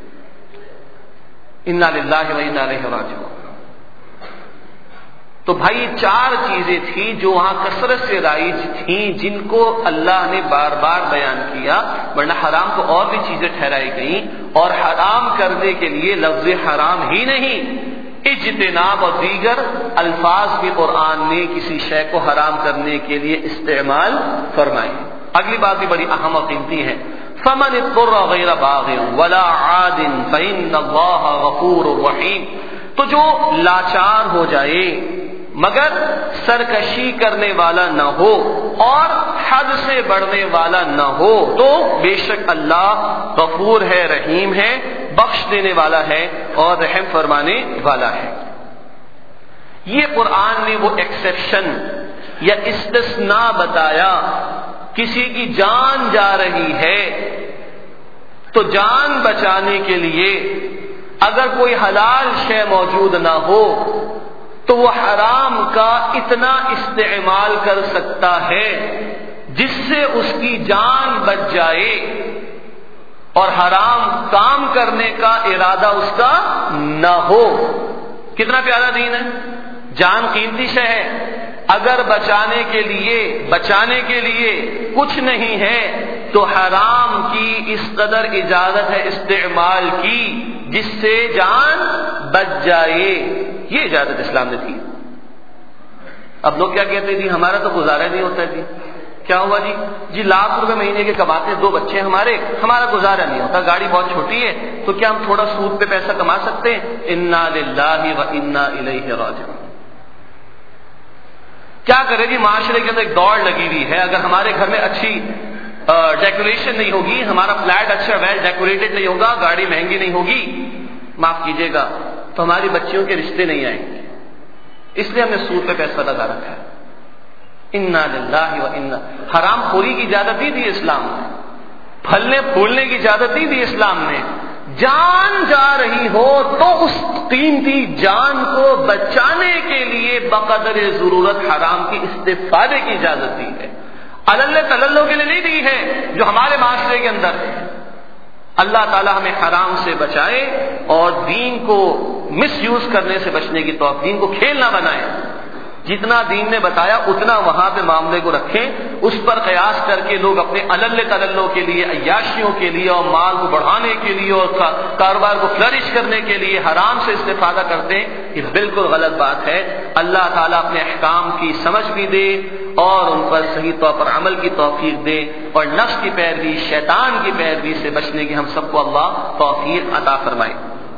انا للہ و انا الیہ راجعون۔ تو بھائی 4 چیزیں تھیں جو وہاں کثرت سے رائج تھیں، جن کو اللہ نے بار بار بیان کیا، ورنہ حرام کو اور بھی چیزیں ٹھہرائی گئیں، اور حرام کرنے کے لیے لفظ حرام ہی نہیں، اجتناب اور دیگر الفاظ بھی قرآن نے کسی شے کو حرام کرنے کے لیے استعمال فرمائے۔ اگلی بات بھی بڑی اہم اور قیمتی ہے، فمن اضطر غیر باغ ولا عاد فإن اللہ غفور رحیم، تو جو لاچار ہو جائے مگر سرکشی کرنے والا نہ ہو اور حد سے بڑھنے والا نہ ہو تو بے شک اللہ غفور ہے، رحیم ہے، بخش دینے والا ہے اور رحم فرمانے والا ہے۔ یہ قرآن نے وہ ایکسیپشن یا استثناء بتایا، کسی کی جان جا رہی ہے تو جان بچانے کے لیے اگر کوئی حلال شے موجود نہ ہو تو وہ حرام کا اتنا استعمال کر سکتا ہے جس سے اس کی جان بچ جائے اور حرام کام کرنے کا ارادہ اس کا نہ ہو۔ کتنا پیارا دین ہے، جان قیمتی شے ہے، اگر بچانے کے لیے کچھ نہیں ہے تو حرام کی اس قدر اجازت ہے استعمال کی جس سے جان بچ جائے، یہ اجازت اسلام نے دی۔ اب لوگ کیا کہتے ہیں جی ہمارا تو گزارا نہیں ہوتا جی، کیا ہوا جی لاکھ روپے مہینے کے کماتے ہیں، 2 بچے ہیں ہمارا گزارا نہیں ہوتا، گاڑی بہت چھوٹی ہے، تو کیا ہم تھوڑا سود پہ پیسہ کما سکتے ہیں؟ انا للہ و انا الیہ راجعون۔ کیا کرے جی، معاشرے کے اندر ایک دوڑ لگی ہوئی ہے، اگر ہمارے گھر میں اچھی ڈیکوریشن نہیں ہوگی، ہمارا فلیٹ اچھا ویل ڈیکوریٹڈ نہیں ہوگا، گاڑی مہنگی نہیں ہوگی، معاف کیجیے گا، تو ہماری بچیوں کے رشتے نہیں آئیں گے، اس لیے ہم نے سود پہ پیسہ لگا رکھا ہے۔ انا للہ و انا، حرام خوری کی اجازت نہیں دی اسلام نے، پھلنے پھولنے کی اجازت نہیں دی اسلام نے۔ جان جا رہی ہو تو اس قیمتی جان کو بچانے کے لیے بقدر ضرورت حرام کی استفادے کی اجازت دی ہے، اللہ تللو کے لیے نہیں دی ہے جو ہمارے معاشرے کے اندر ہے۔ اللہ تعالی ہمیں حرام سے بچائے اور دین کو مس یوز کرنے سے بچنے کی توفیق، دین کو کھیل نہ بنائے، جتنا دین نے بتایا اتنا وہاں پہ معاملے کو رکھیں، اس پر قیاس کر کے لوگ اپنے علل تللو کے لیے، عیاشیوں کے لیے اور مال کو بڑھانے کے لیے اور کاروبار کو فلرش کرنے کے لیے حرام سے استفادہ کرتے ہیں، یہ بالکل غلط بات ہے۔ اللہ تعالیٰ اپنے احکام کی سمجھ بھی دے اور ان پر صحیح طور پر عمل کی توفیق دے، اور نفس کی پیروی، شیطان کی پیروی سے بچنے کی ہم سب کو اللہ توفیق عطا فرمائے۔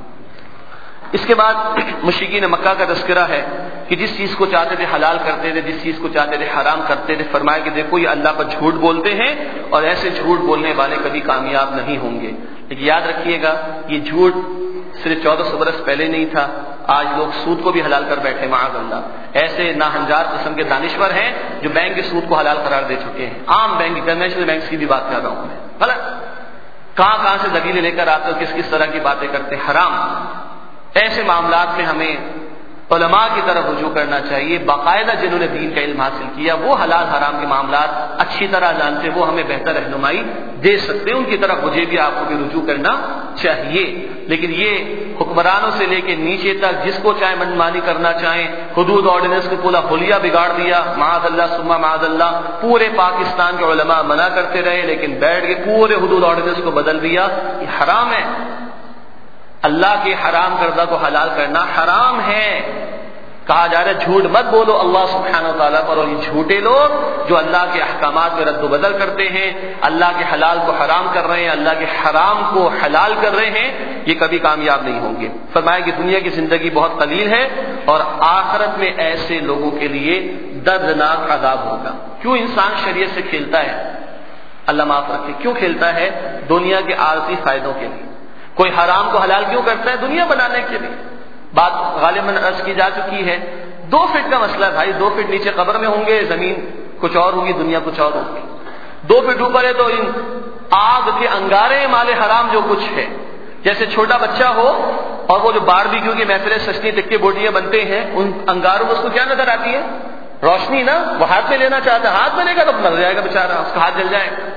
اس کے بعد مشرکین مکہ کا تذکرہ ہے کہ جس چیز کو چاہتے تھے حلال کرتے تھے، جس چیز کو چاہتے تھے حرام کرتے تھے۔ فرمایا کہ دیکھو یہ اللہ پر جھوٹ بولتے ہیں اور ایسے جھوٹ بولنے والے کبھی کامیاب نہیں ہوں گے۔ لیکن یاد رکھیے گا یہ جھوٹ صرف 1400 برس پہلے نہیں تھا، آج لوگ سود کو بھی حلال کر بیٹھے، معاذ اللہ۔ ایسے ناہنجار قسم کے دانشور ہیں جو بینک کے سود کو حلال قرار دے چکے ہیں، عام بینک، انٹرنیشنل بینکس کی بھی بات کر رہا ہوں میں، غلط۔ کہاں سے دلیلیں لے کر آتے ہو، کس طرح کی باتیں کرتے، حرام۔ ایسے معاملات میں ہمیں علماء کی طرف رجوع کرنا چاہیے، باقاعدہ جنہوں نے دین کا علم حاصل کیا، وہ حلال حرام کے معاملات اچھی طرح جانتے، وہ ہمیں بہتر رہنمائی دے سکتے ہیں، ان کی طرف مجھے بھی آپ کو بھی رجوع کرنا چاہیے۔ لیکن یہ حکمرانوں سے لے کے نیچے تک جس کو چاہے منمانی کرنا چاہیں، حدود آرڈیننس کو پورا حلیہ بگاڑ دیا، معاذ اللہ ثم معاذ اللہ۔ پورے پاکستان کے علماء منع کرتے رہے لیکن بیٹھ کے پورے حدود آرڈیننس کو بدل دیا، یہ حرام ہے۔ اللہ کے حرام کردہ کو حلال کرنا حرام ہے۔ کہا جا رہا ہے جھوٹ مت بولو اللہ سبحانہ وتعالیٰ پر، اور یہ جھوٹے لوگ جو اللہ کے احکامات میں رد و بدل کرتے ہیں، اللہ کے حلال کو حرام کر رہے ہیں، اللہ کے حرام کو حلال کر رہے ہیں، یہ کبھی کامیاب نہیں ہوں گے۔ فرمایا کہ دنیا کی زندگی بہت قلیل ہے اور آخرت میں ایسے لوگوں کے لیے دردناک عذاب ہوگا۔ کیوں انسان شریعت سے کھیلتا ہے؟ اللہ معاف رکھے، کیوں کھیلتا ہے؟ دنیا کے عارضی فائدوں کے لیے۔ کوئی حرام کو حلال کیوں کرتا ہے؟ دنیا بنانے کے لیے۔ بات غالباً عرض کی جا چکی ہے، 2 فٹ کا مسئلہ ہے بھائی، 2 فٹ نیچے قبر میں ہوں گے، زمین کچھ اور ہوگی، دنیا کچھ اور ہوگی۔ 2 فٹ اوپر ہے تو ان آگ کے انگارے مال حرام جو کچھ ہے، جیسے چھوٹا بچہ ہو اور وہ جو باربیکیو کی محفلیں سجتی تکے بوٹیاں بنتے ہیں، ان انگاروں میں اس کو کیا نظر آتی ہے؟ روشنی نا۔ وہ ہاتھ میں لینا چاہتا ہے، ہاتھ میں لے گا تو مر جائے گا بیچارہ، اس کا ہاتھ جل جائے گا۔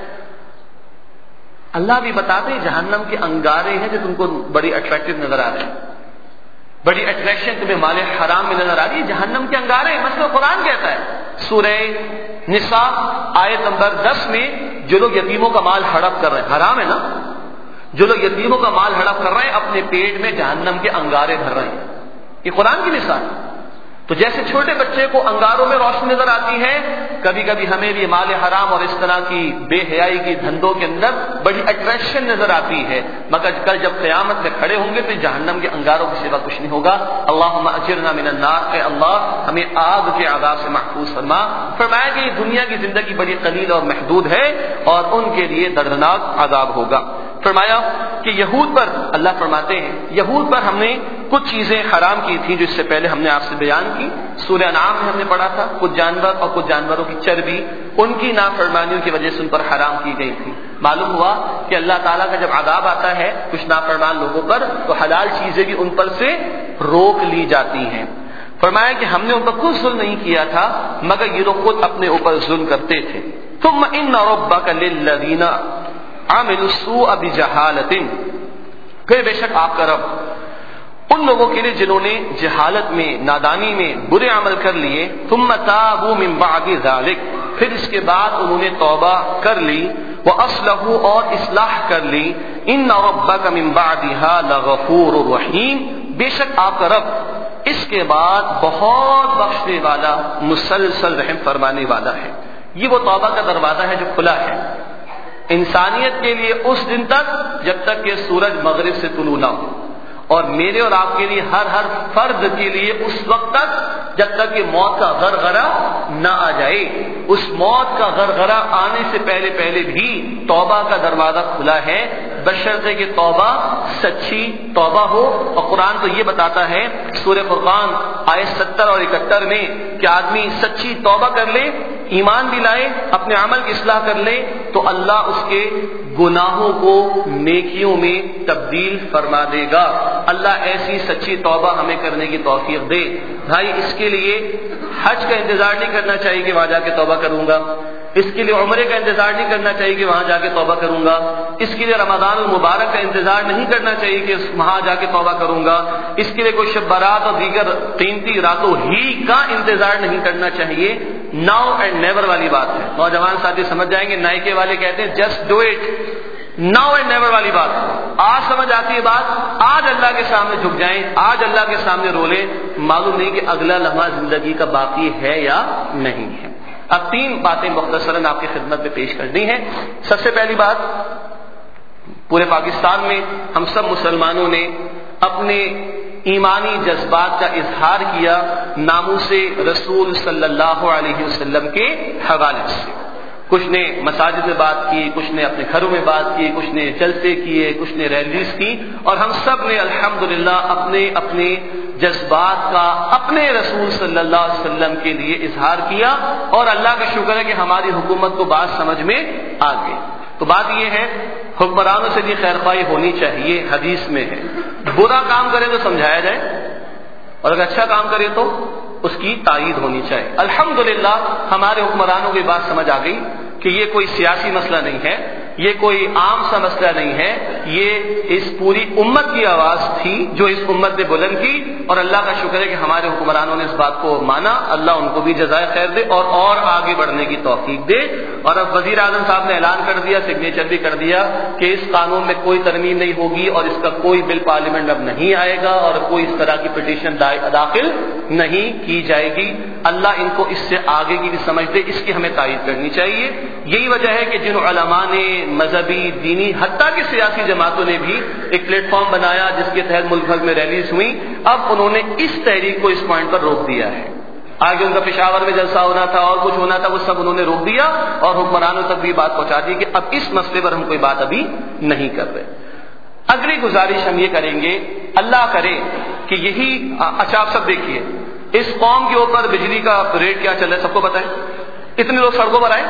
اللہ بھی بتاتے ہیں جہنم کے انگارے ہیں جو تم کو بڑی اٹریکٹیو نظر آ رہے ہیں، بڑی اٹریکشن تمہیں مال حرام میں نظر آ رہی ہے، جہنم کے انگارے ہیں۔ مثلا قرآن کہتا ہے سورہ نساء آیت نمبر 10 میں، جو لوگ یتیموں کا مال ہڑپ کر رہے ہیں، حرام ہے نا، جو لوگ یتیموں کا مال ہڑپ کر رہے ہیں اپنے پیٹ میں جہنم کے انگارے بھر رہے ہیں، یہ قرآن کی مثال۔ تو جیسے چھوٹے بچے کو انگاروں میں روشنی نظر آتی ہے، کبھی کبھی ہمیں بھی مال حرام اور اس طرح کی بے حیائی کی دھندوں کے اندر بڑی اٹریکشن نظر آتی ہے، مگر کل جب قیامت میں کھڑے ہوں گے تو جہنم کے انگاروں کے سوا کچھ نہیں ہوگا۔ اللہم اجرنا من النار، اے اللہ ہمیں آگ کے عذاب سے محفوظ فرما۔ فرمایا کہ یہ دنیا کی زندگی بڑی قلیل اور محدود ہے اور ان کے لیے دردناک عذاب ہوگا۔ فرمایا کہ یہود پر، اللہ فرماتے ہیں یہود پر ہم نے کچھ چیزیں حرام کی تھیں جو اس سے پہلے ہم نے آپ سے بیان کی، سورہ انعام میں ہم نے پڑھا تھا، کچھ جانور اور کچھ جانوروں کی چربی ان کی نافرمانیوں کی وجہ سے ان پر حرام کی گئی تھی۔ معلوم ہوا کہ اللہ تعالیٰ کا جب عذاب آتا ہے کچھ نافرمان لوگوں پر تو حلال چیزیں بھی ان پر سے روک لی جاتی ہیں۔ فرمایا کہ ہم نے ان پر کوئی ظلم نہیں کیا تھا مگر یہ لوگ خود اپنے اوپر ظلم کرتے تھے۔ ثم ان ربک للذین عملوا السوء بجہالۃ، پھر بے شک آپ کا رب ان لوگوں کے لیے جنہوں نے جہالت میں، نادانی میں برے عمل کر لیے، ثم تابوا من بعد ذلک، پھر اس کے بعد انہوں نے توبہ کر لی، واصلحوا اور اصلاح کر لی، ان ربک من بعدها لغفور رحیم، بے شک آپ کا رب اس کے بعد بہت بخشنے والا، مسلسل رحم فرمانے والا ہے۔ یہ وہ توبہ کا دروازہ ہے جو کھلا ہے انسانیت کے لیے اس دن تک جب تک کہ سورج مغرب سے طلوع نہ ہو، اور میرے اور آپ کے لیے ہر فرد کے لیے اس وقت تک جب تک کہ موت کا غرغرہ نہ آ جائے۔ اس موت کا غرغرہ آنے سے پہلے بھی توبہ کا دروازہ کھلا ہے، بشرطے کہ توبہ سچی توبہ ہو۔ اور قرآن تو یہ بتاتا ہے سورہ فرقان آیت 70 اور 71 میں کہ آدمی سچی توبہ کر لے، ایمان بھی لائے، اپنے عمل کی اصلاح کر لے تو اللہ اس کے گناہوں کو نیکیوں میں تبدیل فرما دے گا۔ اللہ ایسی سچی توبہ ہمیں کرنے کی توفیق دے۔ بھائی اس کے لیے حج کا انتظار نہیں کرنا چاہیے کہ وہاں جا کے توبہ کروں گا، اس کے لیے عمرے کا انتظار نہیں کرنا چاہیے کہ وہاں جا کے توبہ کروں گا، اس کے لیے رمضان المبارک کا انتظار نہیں کرنا چاہیے کہ وہاں جا کے توبہ کروں گا، اس کے لیے کوئی شب برات اور دیگر قیمتی راتوں ہی کا انتظار نہیں کرنا چاہیے۔ ناؤ اینڈ نیور والی بات ہے، نوجوان ساتھی سمجھ جائیں گے، نائکے والے کہتے ہیں just do it, now and never والی بات۔ آج سمجھ آتی ہے بات، آج اللہ کے سامنے جھک جائیں، آج اللہ کے سامنے رو لیں، معلوم نہیں کہ اگلا لمحہ زندگی کا باقی ہے یا نہیں ہے۔ اب 3 باتیں مختصراً آپ کی خدمت میں پیش کرنی ہے۔ سب سے پہلی بات، پورے پاکستان میں ہم سب مسلمانوں نے اپنے ایمانی جذبات کا اظہار کیا ناموس رسول صلی اللہ علیہ وسلم کے حوالے سے۔ کچھ نے مساجد میں بات کی، کچھ نے اپنے گھروں میں بات کی، کچھ نے جلسے کیے، کچھ نے ریلیز کی، اور ہم سب نے الحمدللہ اپنے اپنے جذبات کا اپنے رسول صلی اللہ علیہ وسلم کے لیے اظہار کیا، اور اللہ کا شکر ہے کہ ہماری حکومت کو بات سمجھ میں آ گئی۔ تو بات یہ ہے حکمرانوں سے بھی خیرخواہی ہونی چاہیے، حدیث میں ہے برا کام کرے تو سمجھایا جائے اور اگر اچھا کام کرے تو اس کی تائید ہونی چاہیے۔ الحمدللہ ہمارے حکمرانوں کی بات سمجھ آ گئی کہ یہ کوئی سیاسی مسئلہ نہیں ہے، یہ کوئی عام سا مسئلہ نہیں ہے، یہ اس پوری امت کی آواز تھی جو اس امت نے بلند کی، اور اللہ کا شکر ہے کہ ہمارے حکمرانوں نے اس بات کو مانا۔ اللہ ان کو بھی جزائے خیر دے اور آگے بڑھنے کی توفیق دے۔ اور اب وزیر اعظم صاحب نے اعلان کر دیا، سگنیچر بھی کر دیا کہ اس قانون میں کوئی ترمیم نہیں ہوگی اور اس کا کوئی بل پارلیمنٹ اب نہیں آئے گا اور کوئی اس طرح کی پٹیشن داخل نہیں کی جائے گی۔ اللہ ان کو اس سے آگے کی بھی سمجھ دے، اس کی ہمیں تائید کرنی چاہیے۔ یہی وجہ ہے کہ جن علماء نے، مذہبی، دینی، حتیٰ کہ سیاسی جماعتوں نے بھی ایک پلیٹ فارم بنایا جس کے تحت ملک بھر میں ریلیز ہوئی، اب انہوں نے اس تحریک کو اس پوائنٹ پر روک دیا ہے۔ آگے ان کا پشاور میں جلسہ ہونا تھا اور کچھ ہونا تھا، وہ سب انہوں نے روک دیا اور حکمرانوں تک بھی بات پہنچا دی کہ اب اس مسئلے پر ہم کوئی بات ابھی نہیں کر رہے۔ اگلی گزارش ہم یہ کریں گے، اللہ کرے کہ یہی اچھا آپ سب دیکھیے اس قوم کے اوپر بجلی کا ریٹ کیا چل رہا ہے، سب کو پتہ ہے؟ اتنے لوگ سڑکوں پر آئے،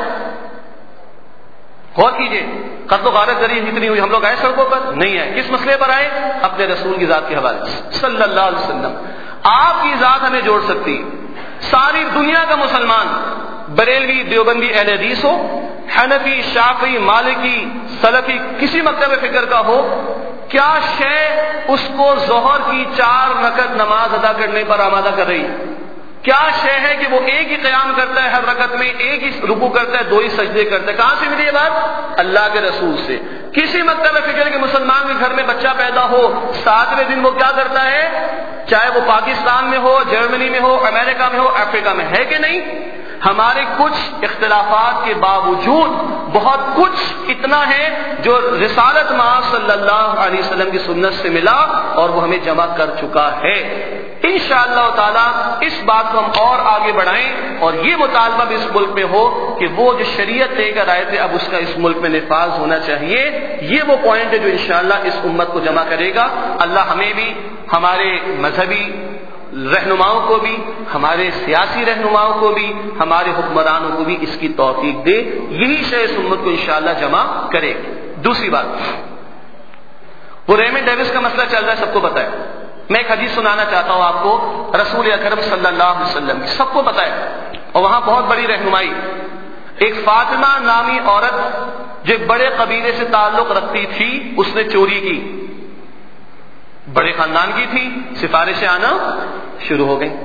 غور کیجئے، قتل و غارت ذریعہ اتنی ہوئی، ہم لوگ آئے سڑکوں پر؟ نہیں آئے۔ کس مسئلے پر آئے؟ اپنے رسول کی ذات کے حوالے سے صلی اللہ علیہ وسلم۔ آپ کی ذات ہمیں جوڑ سکتی، ساری دنیا کا مسلمان، بریلوی، دیوبندی، اہل حدیث ہو، حنفی، شافعی، مالکی، سلفی، کسی مکتب فکر کا ہو، کیا شے اس کو ظہر کی 4 رکعت نماز ادا کرنے پر آمادہ کر رہی؟ کیا شے ہے کہ وہ ایک ہی قیام کرتا ہے ہر رکعت میں، ایک ہی رکوع کرتا ہے، 2 ہی سجدے کرتا ہے؟ کہاں سے ملی یہ بات؟ اللہ کے رسول سے۔ کسی مکتب فکر کے مسلمان کے گھر میں بچہ پیدا ہو، 7ویں دن وہ کیا کرتا ہے؟ چاہے وہ پاکستان میں ہو، جرمنی میں ہو، امریکہ میں ہو، افریقہ میں، ہے کہ نہیں؟ ہمارے کچھ اختلافات کے باوجود بہت کچھ اتنا ہے جو رسالت مآب صلی اللہ علیہ وسلم کی سنت سے ملا اور وہ ہمیں جمع کر چکا ہے۔ انشاءاللہ تعالی اس بات کو ہم اور آگے بڑھائیں اور یہ مطالبہ بھی اس ملک میں ہو کہ وہ جو شریعت لے کر آئے تھے اب اس کا اس ملک میں نفاذ ہونا چاہیے۔ یہ وہ پوائنٹ ہے جو انشاءاللہ اس امت کو جمع کرے گا۔ اللہ ہمیں بھی، ہمارے مذہبی رہنماؤں کو بھی، ہمارے سیاسی رہنماؤں کو بھی، ہمارے حکمرانوں کو بھی اس کی توفیق دے۔ یہی شے اس امت کو انشاءاللہ جمع کرے گی۔ دوسری بات، وہ ریمنڈ ڈیوس کا مسئلہ چل رہا ہے، سب کو پتہ ہے۔ میں ایک حدیث سنانا چاہتا ہوں آپ کو رسول اکرم صلی اللہ علیہ وسلم کی، سب کو پتہ ہے اور وہاں بہت بڑی رہنمائی۔ ایک فاطمہ نامی عورت جو ایک بڑے قبیلے سے تعلق رکھتی تھی، اس نے چوری کی، بڑے خاندان کی تھی، سفارشیں آنا شروع ہو گئیں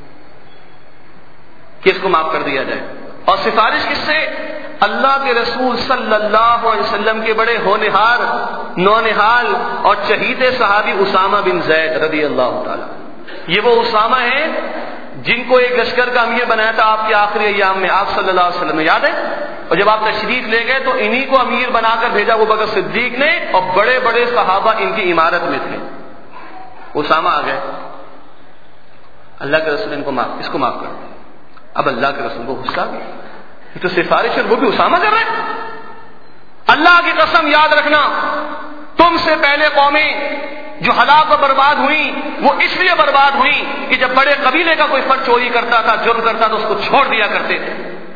کہ اس کو معاف کر دیا جائے۔ اور سفارش کس سے؟ اللہ کے رسول صلی اللہ علیہ وسلم کے بڑے ہونہار، نونہال اور چہیتے صحابی اسامہ بن زید رضی اللہ تعالی۔ یہ وہ اسامہ ہیں جن کو ایک لشکر کا امیر بنایا تھا آپ کے آخری ایام میں، آپ صلی اللہ علیہ وسلم نے، یاد ہے؟ اور جب آپ تشریف لے گئے تو انہی کو امیر بنا کر بھیجا ابو بکر صدیق نے، اور بڑے بڑے صحابہ ان کی عمارت میں تھے۔ اسامہ آ گئے، اللہ کے رسول ان کو اس کو معاف کر دیں۔ اب اللہ کے رسول کو غصہ آ گیا، یہ تو سفارش ہے، وہ بھی اسامہ کر رہے ہیں۔ اللہ کی قسم یاد رکھنا، تم سے پہلے قومیں جو ہلاک و برباد ہوئی وہ اس لیے برباد ہوئی کہ جب بڑے قبیلے کا کوئی فرد چوری کرتا تھا، جرم کرتا تھا، اس کو چھوڑ دیا کرتے تھے،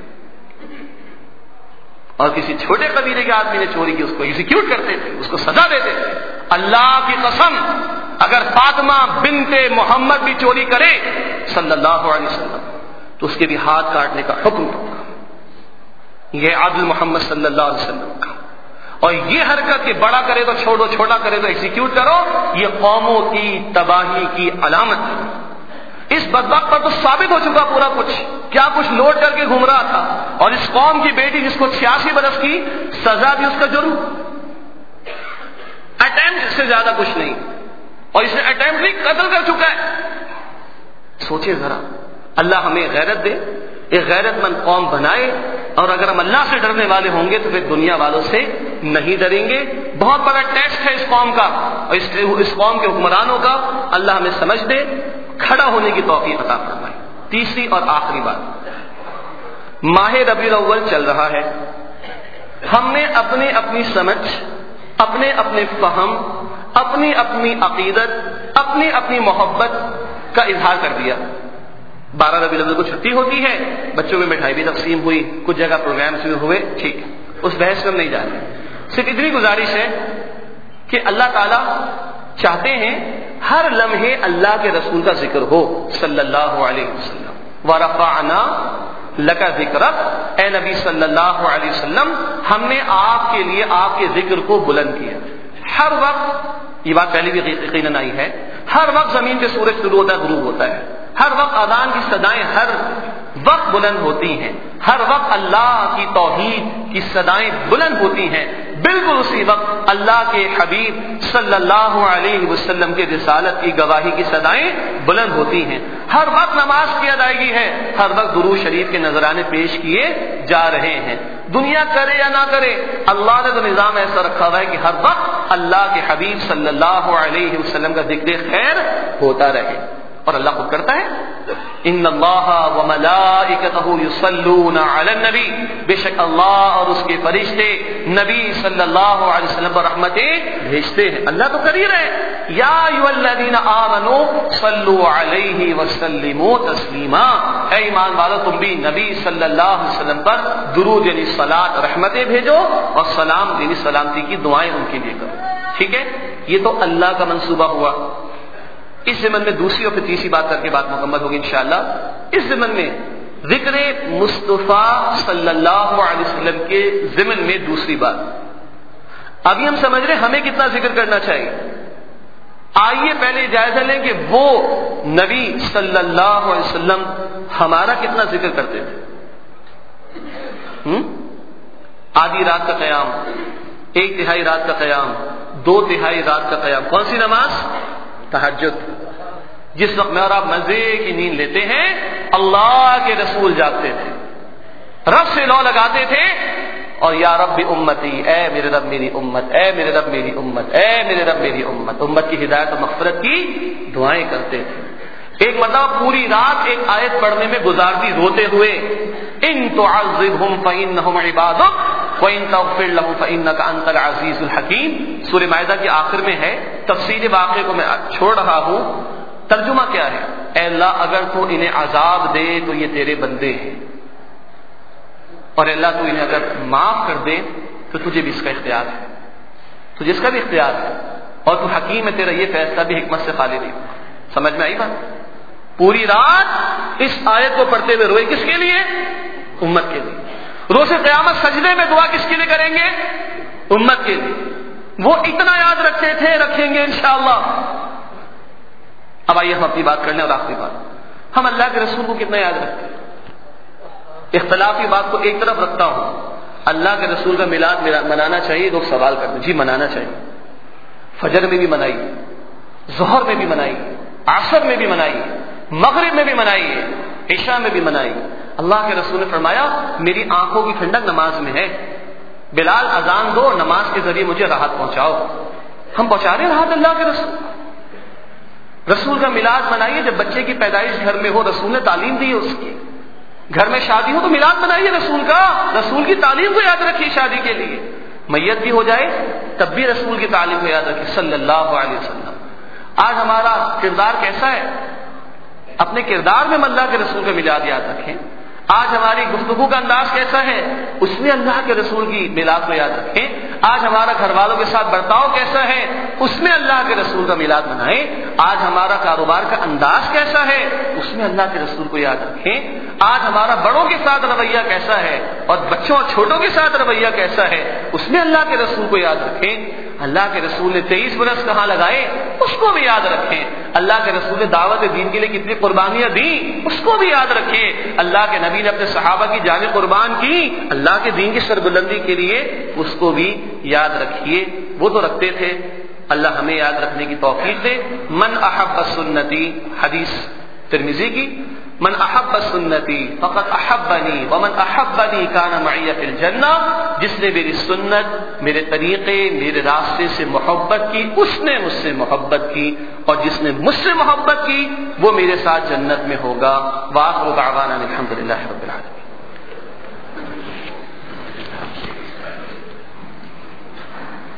اور کسی چھوٹے قبیلے کے آدمی نے چوری کی اس کو ایگزیکیوٹ کرتے تھے، اس کو سزا دیتے تھے۔ اللہ کی قسم اگر فاطمہ بنت محمد بھی چوری کرے صلی اللہ علیہ وسلم تو اس کے بھی ہاتھ کاٹنے کا حکم ہوگا۔ یہ عدل محمد صلی اللہ علیہ وسلم کا۔ اور یہ حرکت کہ بڑا کرے تو چھوڑو، چھوٹا کرے تو ایگزیکیوٹ کرو، یہ قوموں کی تباہی کی علامت ہے۔ اس بدبخت پر تو ثابت ہو چکا پورا کچھ، کیا کچھ لوٹ کر کے گھوم رہا تھا، اور اس قوم کی بیٹی جس کو 86 برس کی سزا بھی اس کا جرم، اٹیمپٹ سے زیادہ کچھ نہیں، اور اس نے اٹیمپٹ بھی قتل کر چکا ہے۔ سوچے ذرا، اللہ ہمیں غیرت دے، ایک غیرت مند قوم بنائے، اور اگر ہم اللہ سے ڈرنے والے ہوں گے تو پھر دنیا والوں سے نہیں ڈریں گے۔ بہت بڑا ٹیسٹ ہے اس قوم کا اور اس قوم کے حکمرانوں کا۔ اللہ ہمیں سمجھ دے، کھڑا ہونے کی توفیق عطا فرمائے۔ تیسری اور آخری بات، ماہ ربیع الاول چل رہا ہے، ہم نے اپنی اپنی سمجھ، اپنے اپنے فہم، اپنی اپنی عقیدت، اپنی اپنی محبت کا اظہار کر دیا۔ 12 ربیع الاول کو چھٹی ہوتی ہے، بچوں میں مٹھائی بھی تقسیم ہوئی، کچھ جگہ پروگرامس بھی ہوئے، ٹھیک ہے، اس بحث میں ہم نہیں جا رہے۔ صرف اتنی گزارش ہے کہ اللہ تعالیٰ چاہتے ہیں ہر لمحے اللہ کے رسول کا ذکر ہو صلی اللہ علیہ وسلم۔ وَرَفَعْنَا لَكَ ذِكْرَكَ، اے نبی صلی اللہ علیہ وسلم، ہم نے آپ کے لیے آپ کے ذکر کو بلند کیا۔ ہر وقت، یہ بات پہلے بھی یقیناً آئی ہے، ہر وقت زمین پہ سورج طلوع ہوتا ہے، غروب ہوتا ہے، ہر وقت اذان کی صدائیں ہر وقت بلند ہوتی ہیں، ہر وقت اللہ کی توحید کی صدائیں بلند ہوتی ہیں، بالکل اسی وقت اللہ کے حبیب صلی اللہ علیہ وسلم کے رسالت کی گواہی کی صدائیں بلند ہوتی ہیں، ہر وقت نماز کی ادائیگی ہے، ہر وقت درود شریف کے نذرانے پیش کیے جا رہے ہیں۔ دنیا کرے یا نہ کرے، اللہ نے تو نظام ایسا رکھا ہوا ہے کہ ہر وقت اللہ کے حبیب صلی اللہ علیہ وسلم کا ذکر خیر ہوتا رہے، اور اللہ خود کرتا ہے، ان اللہ وملائکتہ یصلون علی النبی، بے شک اللہ اور اس کے فرشتے نبی صلی اللہ علیہ وسلم پر رحمتیں بھیجتے ہیں۔ اللہ تو کر ہی رہے، یا ایھا الذین آمنوا صلوا علیہ وسلموا تسلیما، اے ایمان والو تم بھی نبی صلی اللہ علیہ وسلم پر درود یعنی صلاۃ رحمتیں بھیجو، اور سلام یعنی سلامتی کی دعائیں ان کے لیے کرو۔ ٹھیک ہے، یہ تو اللہ کا منصوبہ ہوا۔ اس ضمن میں دوسری اور پھر تیسری بات کر کے بات مکمل ہوگی انشاءاللہ۔ اس ضمن میں ذکر مصطفیٰ صلی اللہ علیہ وسلم کے ضمن میں دوسری بات، ابھی ہم سمجھ رہے ہیں ہمیں کتنا ذکر کرنا چاہیے۔ آئیے پہلے جائزہ لیں کہ وہ نبی صلی اللہ علیہ وسلم ہمارا کتنا ذکر کرتے تھے؟ آدھی رات کا قیام، 1/3 رات کا قیام، 2/3 رات کا قیام. کون سی نماز؟ تہجد. جس وقت میں اور آپ مزے کی نیند لیتے ہیں، اللہ کے رسول جاگتے تھے، رب سے لو لگاتے تھے اور یا رب امتی، اے میرے رب میری امت، اے میرے رب میری امت، اے میرے رب میری امت، امت کی ہدایت و مغفرت کی دعائیں کرتے تھے. ایک مرتبہ پوری رات ایک آیت پڑھنے میں گزار دی روتے ہوئے، ان تعذبهم فانهم عبادک وان تغفر لهم فانك انت العزیز الحکیم. سورہ مائدہ کے آخر میں ہے. تفصیل واقعے کو میں چھوڑ رہا ہوں. ترجمہ کیا ہے؟ اے اللہ اگر تو انہیں عذاب دے تو یہ تیرے بندے ہیں، اور اللہ تو انہیں اگر معاف کر دے تو تجھے بھی اس کا اختیار ہے، تجھے اس کا بھی اختیار ہے، اور تو حکیم ہے، تیرا یہ فیصلہ بھی حکمت سے خالی نہیں. سمجھ میں آئی بات؟ پوری رات اس آیت کو پڑھتے ہوئے روئے. کس کے لیے؟ امت کے لیے. روز قیامت سجدے میں دعا کس کے لیے کریں گے؟ امت کے لیے. وہ اتنا یاد رکھتے تھے، رکھیں گے انشاءاللہ. اب آئیے ہم اپنی بات کر لیں. اور آخری بات، ہم اللہ کے رسول کو کتنا یاد رکھتے ہیں؟ اختلافی بات کو ایک طرف رکھتا ہوں، اللہ کے رسول کا میلاد منانا چاہیے. لوگ سوال کرتے ہیں جی منانا چاہیے. فجر میں بھی منائیے، ظہر میں بھی منائیے، عصر میں بھی منائیے، مغرب میں بھی منائیے، عشاء میں بھی منائیے. اللہ کے رسول نے فرمایا میری آنکھوں کی ٹھنڈک نماز میں ہے. بلال اذان دو، نماز کے ذریعے مجھے راحت پہنچاؤ. ہم پہنچا رہے ہیں راحت اللہ کے رسول. رسول کا میلاد منائیے. جب بچے کی پیدائش گھر میں ہو، رسول نے تعلیم دی ہے اس کی. گھر میں شادی ہو تو میلاد منائیے رسول کا. رسول کی تعلیم کو یاد رکھیے شادی کے لیے. میت بھی ہو جائے تب بھی رسول کی تعلیم کو یاد رکھیے صلی اللہ علیہ وسلم. آج ہمارا کردار کیسا ہے؟ اپنے کردار میں اللہ کے رسول کا میلاد یاد رکھیں. آج ہماری گفتگو کا انداز کیسا ہے؟ اس میں اللہ کے رسول کی میلاد کو یاد رکھیں. آج ہمارا گھر والوں کے ساتھ برتاؤ کیسا ہے؟ اس میں اللہ کے رسول کا میلاد منائیں. آج ہمارا کاروبار کا انداز کیسا ہے؟ اس میں اللہ کے رسول کو یاد رکھیں. آج ہمارا بڑوں کے ساتھ رویہ کیسا ہے اور بچوں اور چھوٹوں کے ساتھ رویہ کیسا ہے؟ اس میں اللہ کے رسول کو یاد رکھیں. اللہ کے رسول نے 23 برس کہاں لگائے اس کو بھی یاد رکھیں. اللہ کے رسول نے دعوت دین کے لیے کتنی قربانیاں دی اس کو بھی یاد رکھیں. اللہ کے نبی نے اپنے صحابہ کی جانیں قربان کی اللہ کے دین کی سربلندی کے لیے، اس کو بھی یاد رکھیے. وہ تو رکھتے تھے. اللہ ہمیں یاد رکھنے کی توفیق دے. من احب سنتی، حدیث ترمذی کی، من احب سنتی فقد احبنی ومن احبنی کان معی فی الجنہ. جس نے میری سنت، میرے طریقے، میرے راستے سے محبت کی اس نے مجھ سے محبت کی، اور جس نے مجھ سے محبت کی وہ میرے ساتھ جنت میں ہوگا. وآخر دعوانا الحمدللہ رب العالمین.